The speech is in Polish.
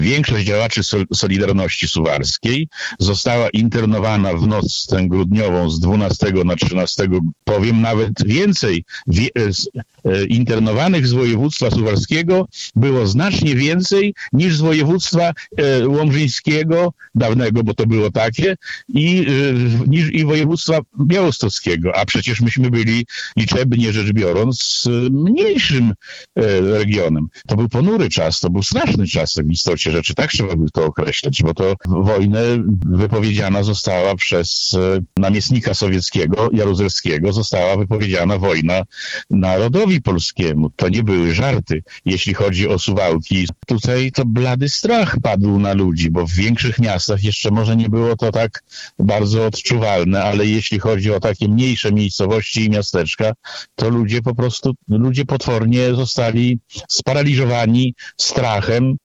Większość działaczy Solidarności Suwalskiej została internowana w noc tę grudniową z 12 na 13, powiem nawet więcej. Internowanych z województwa suwalskiego było znacznie więcej niż z województwa łomżyńskiego, dawnego, bo to było takie, i województwa białostockiego. A przecież myśmy byli, liczebnie rzecz biorąc, mniejszym regionem. To był ponury czas, to był straszny czas w istocie rzeczy, tak trzeba by to określać, bo to wojnę wypowiedziana została przez namiestnika sowieckiego, Jaruzelskiego, została wypowiedziana wojna narodowi polskiemu. To nie były żarty, jeśli chodzi o Suwałki. Tutaj to blady strach padł na ludzi, bo w większych miastach jeszcze może nie było to tak bardzo odczuwalne, ale jeśli chodzi o takie mniejsze miejscowości i miasteczka, to ludzie potwornie zostali sparaliżowani strachem.